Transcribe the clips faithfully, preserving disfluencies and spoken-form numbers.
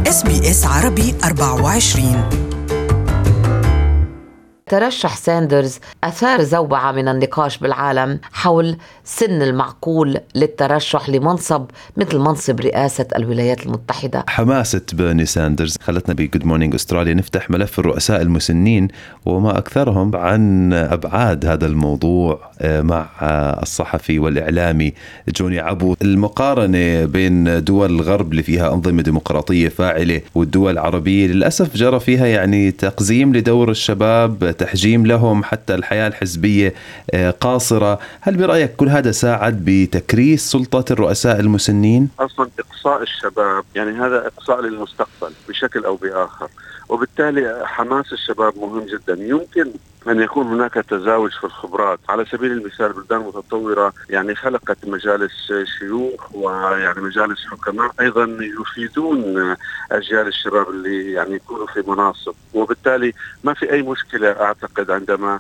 إس بي إس عربي أربعة وعشرين. ترشح ساندرز أثار زوبعة من النقاش بالعالم حول سن المعقول للترشح لمنصب مثل منصب رئاسة الولايات المتحدة. حماسة بيرني ساندرز خلتنا بجود مورنينج أستراليا نفتح ملف الرؤساء المسنين وما أكثرهم عن أبعاد هذا الموضوع مع الصحفي والإعلامي جوني عبو. المقارنة بين دول الغرب اللي فيها أنظمة ديمقراطية فاعلة والدول العربية للأسف جرى فيها يعني تقزيم لدور الشباب، تحجيم لهم، حتى الحياة الحزبية قاصرة. هل برأيك كل هذا ساعد بتكريس سلطة الرؤساء المسنين؟ أصلا إقصاء الشباب يعني هذا إقصاء للمستقبل بشكل أو بآخر، وبالتالي حماس الشباب مهم جدا. يمكن أن يكون هناك تزاوج في الخبرات. على سبيل المثال بلدان متطورة يعني خلقت مجالس شيوخ ويعني مجالس حكماء أيضا يفيدون أجيال الشباب اللي يعني يكونوا في مناصب، وبالتالي ما في أي مشكلة أعتقد عندما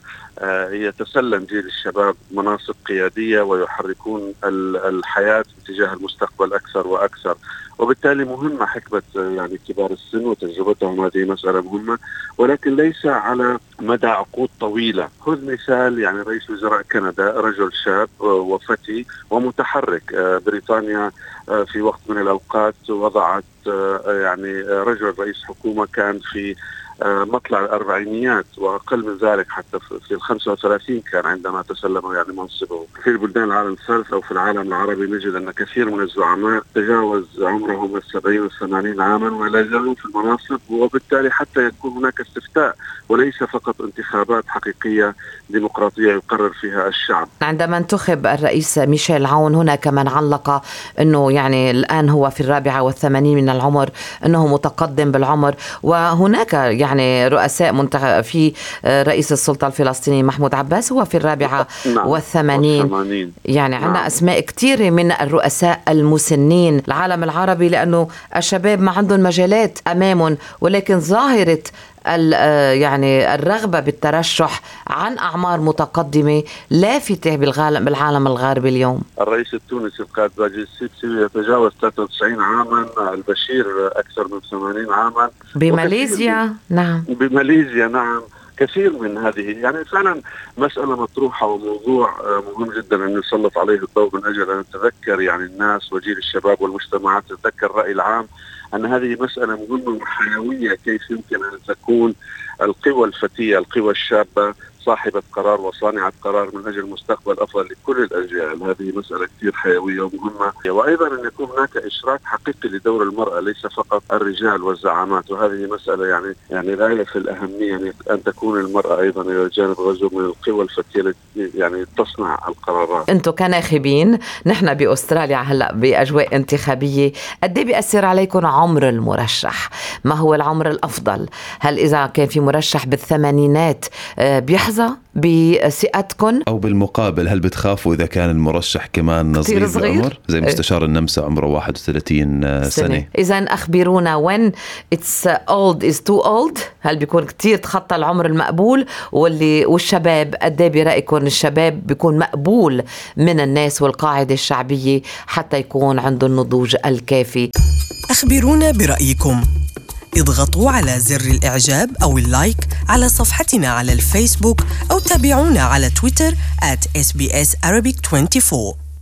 يتسلم جيل الشباب مناصب قيادية ويحركون الحياة تجاه المستقبل أكثر وأكثر. وبالتالي مهمة حكمة يعني كبار السن وتجربتهم، هذه مسألة مهمة، ولكن ليس على مدى عقود طويلة. خذ مثال يعني رئيس وزراء كندا رجل شاب وفتي ومتحرك. بريطانيا في وقت من الأوقات وضعت يعني رجل رئيس حكومة كان في مطلع الأربعينيات وأقل من ذلك، حتى في الخمسة وثلاثين كان عندما تسلموا يعني منصبه. في بلدان العالم الثالث أو في العالم العربي نجد أن كثير من الزعماء تجاوز عمرهم السبعين والثمانين عاما ولا زالوا في المناصب، وبالتالي حتى يكون هناك استفتاء وليس فقط انتخابات حقيقية ديمقراطية يقرر فيها الشعب. عندما انتخب الرئيس ميشيل عون هناك من علق أنه يعني الآن هو في الرابعة والثمانين من العمر، أنه متقدم بالعمر. وهناك يعني رؤساء منتخب في رئيس السلطة الفلسطيني محمود عباس هو في الرابعة نعم. والثمانين. والثمانين. يعني عندنا نعم. أسماء كتيرة من الرؤساء المسنين العالم العربي، لأنه الشباب ما عندهم مجالات أمامهم، ولكن ظاهرة يعني الرغبة بالترشح عن أعمار متقدمة لافتة بالعالم الغربي اليوم. الرئيس التونسي القائد باجي السيسي يتجاوز ثلاثة وتسعين عاما، البشير أكثر من ثمانين عاما. بماليزيا نعم بماليزيا نعم كثير من هذه يعني فعلا مسألة مطروحة وموضوع مهم جدا أن يسلط عليه الضوء من أجل أن نتذكر يعني الناس وجيل الشباب والمجتمعات تتذكر الرأي العام أن هذه مسألة مهمة وحيوية. كيف يمكن أن تكون القوى الفتية القوى الشابة صاحبة قرار وصانعة قرار من أجل مستقبل أفضل لكل الأجيال. هذه مسألة كثير حيوية ومهمة، وأيضا أن يكون هناك إشراك حقيقي لدور المرأة ليس فقط الرجال والزعامات، وهذه مسألة يعني يعني غاية في الأهمية يعني أن تكون المرأة أيضا إلى جانب رجل من القوى الفتية يعني تصنع القرارات. أنتم كناخبين نحن بأستراليا هلأ بأجواء انتخابية، قد ايه بيأثر عليكم عمر المرشح؟ ما هو العمر الأفضل؟ هل إذا كان في مرشح بالثمانينات بيحظى بثقتكم، أو بالمقابل هل بتخافوا إذا كان المرشح كمان صغير بالعمر زي مستشار النمسا عمره واحد وثلاثين سنة, سنة. إذن أخبرونا when it's old is too old، هل بيكون كتير تخطى العمر المقبول؟ واللي والشباب قد ايه برأيكم الشباب بيكون مقبول من الناس والقاعدة الشعبية حتى يكون عنده النضوج الكافي؟ أخبرونا برأيكم، اضغطوا على زر الإعجاب أو اللايك على صفحتنا على الفيسبوك، أو تابعونا على تويتر آت إس بي إس Arabic أربعة وعشرين.